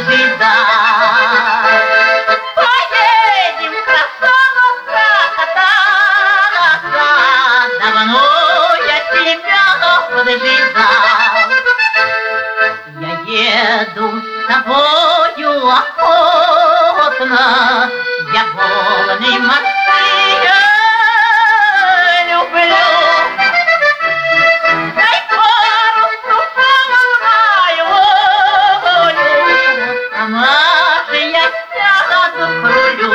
беда. Поедем, красавица, кататься, давно я тебя поджидал. Я еду с тобою охотно, я волны морские люблю. Дай парусу полную волю, сама же я сяду к рулю.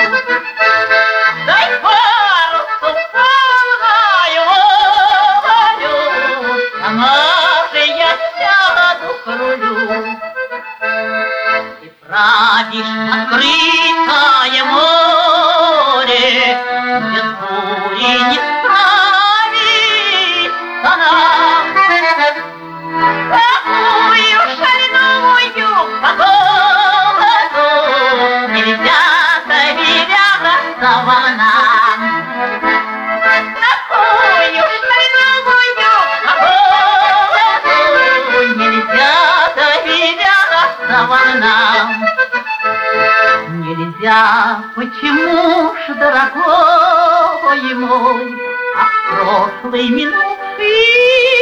Дай парусу полную волю, сама же я сяду к рулю. Ты правишь в открытое море, где бури не справится нам. Такую шальную погоду нельзя доверяться волнам. Такую шальную погоду нельзя доверяться волнам. Нельзя, почему ж, дорогой мой, а в прошлый минувший